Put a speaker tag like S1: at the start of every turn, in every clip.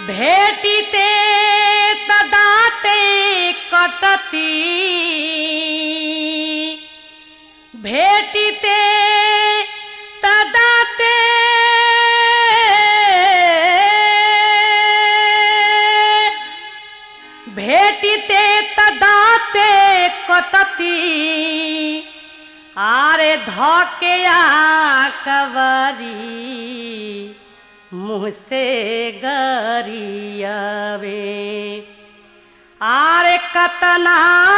S1: भेटिते तदाते कटती भेटिते तदाते भेटिते तदाते कटती आरे धकेया कवरी मुँह से गरियावे आरे कतना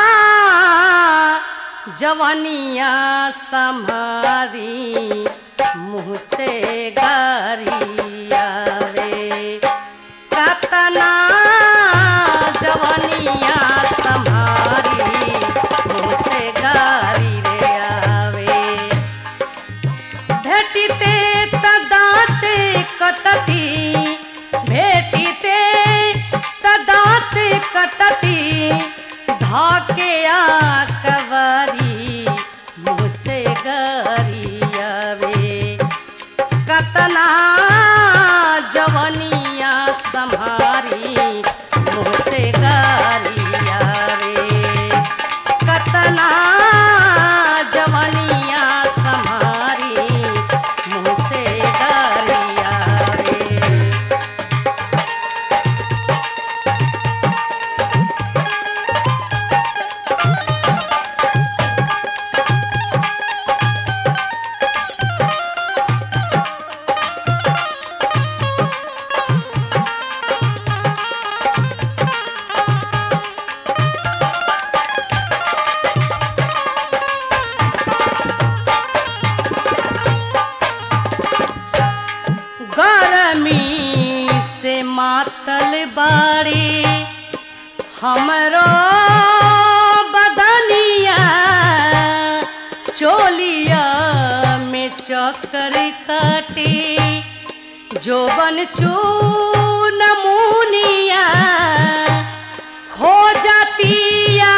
S1: जवनिया सम्हारी मुँह से गरियावे कतना जवनिया सम्हारी मुँह से गरियावे भेटिते तदाते कटती भेटिते तदाते कटती धकेया कवरी मुँह से गरियावे कतना जवनिया सम्हारी मुँह से गरियावे कतना जवनिया सम्हारी मुँह से गरियावे। गरमी से मातल बाड़ी हमरो बदनिया चोलिया में चक्कर काटे जोबन चून मुनिया खो जातिया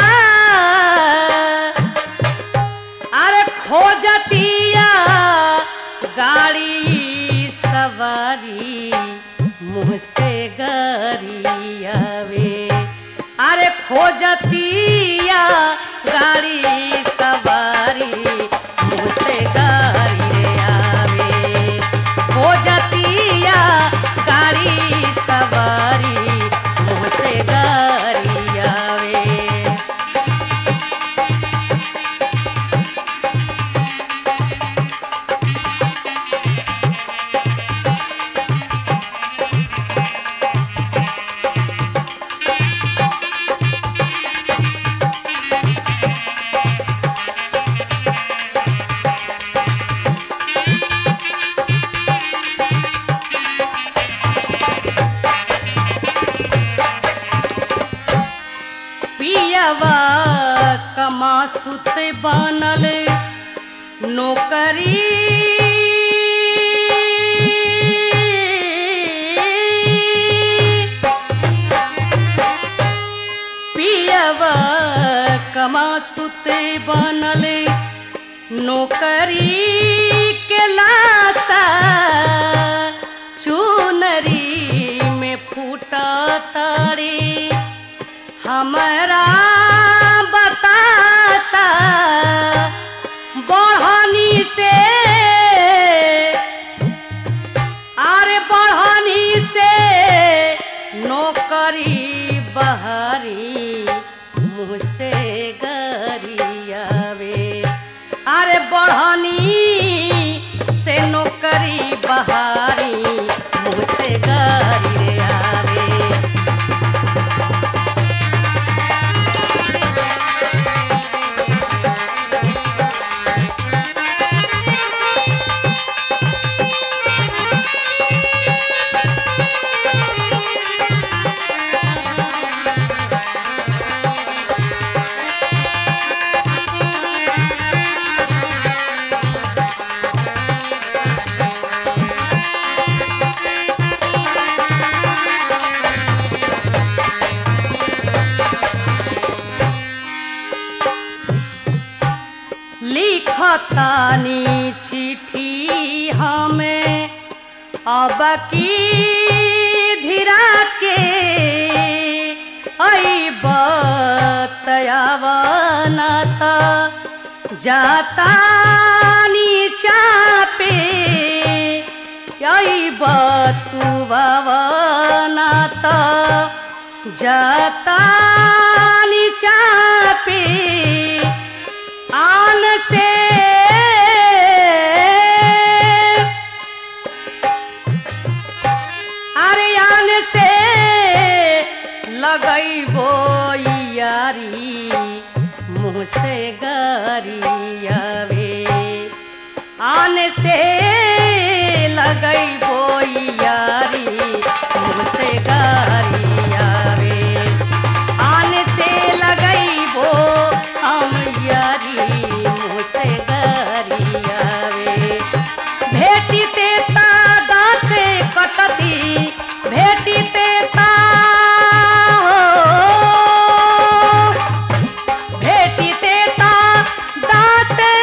S1: अरे खो जातिया गाड़ी सवारी मुँह से गरियावे अरे खोजतिया गाड़ी सवारी मुँह से गरियावे खोजतिया गाड़ी सवारी मुँह से गरियावे। पियवा कमा सुते बनल नौकरी पियवा कमा सुते बनल नौकरी के लाशा चुनरी में फूटा तारे हमारा बतासा बढ़नी से अरे बढ़नी से नौकरी बहारी मुँह से गरियावे अरे बढ़नी से नौकरी बहारी मुँह से गरियावे। लिखतानी चिट्ठी हमें अब की धीरा के आई बतयावनाता जाता नीचा पे आई बतुवावनाता जाता नीचा पे आन से अरे आन से लगैबो यारी मुँह से गरियावे आन से लगैबो यारी मुँह से गरियावे आन से लगैबो हम यारी मुँह से गरियावे भेटिते ता दाँते कटती भेटिते ता भेटिते ता दाँते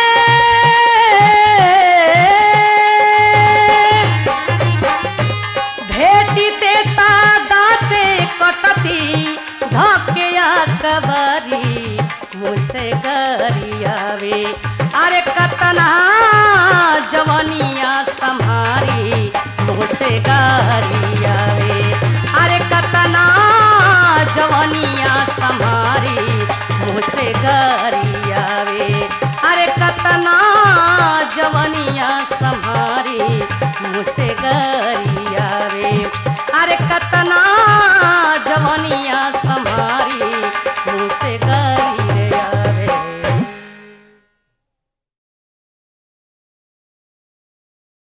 S1: भेटिते ता दाँते कटती धकेया कबारी मुझसे गरियावे अरे कतना जवनिया सम्हारी मुझसे गरियावे अरे कतना जवनिया सम्हारी मुझसे गरियावे अरे कतना जवनिया सम्हारी